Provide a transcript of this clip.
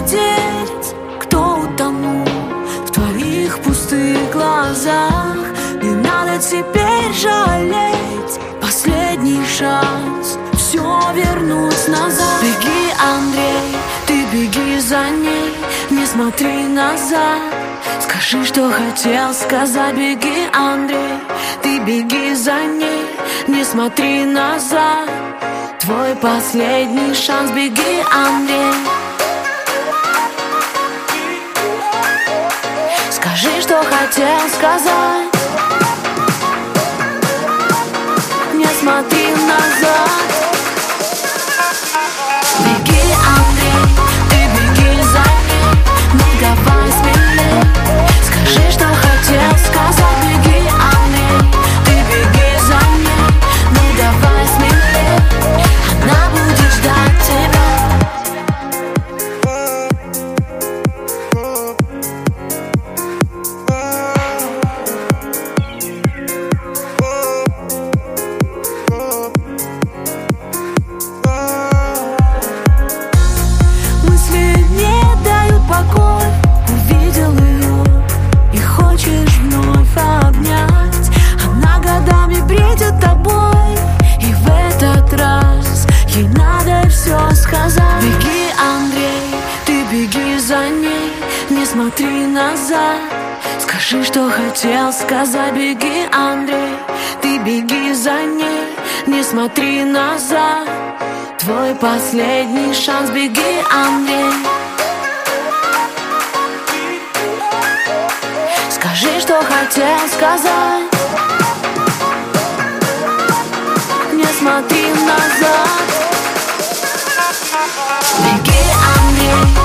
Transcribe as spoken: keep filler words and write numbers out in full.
улететь, кто утонул в твоих пустых глазах. Не надо теперь жалеть, последний шанс все вернуть назад. Беги, Андрей, ты беги за ней, не смотри назад. Скажи, что хотел сказать. Беги, Андрей, ты беги за ней, не смотри назад. Твой последний шанс. Беги, Андрей. Скажи, что хотел сказать. Не смотри назад. Беги, Андрей, ты беги за ней, ну давай смелей. Скажи, что хотел сказать. Беги, Андрей, ты беги за ней, ну давай смелей. Она будет ждать тебя. Мысли не дают покой. Увидел ее и хочешь вновь обнять. Она годами бредит тобой, и в этот раз ей надо все сказать. Беги, Андрей, ты беги за ней, не смотри назад. Скажи, что хотел сказать. Беги, Андрей, ты беги за ней, не смотри назад. Твой последний шанс. Беги, Андрей. Скажи, что хотел сказать. Не смотри назад. Беги, Андрей.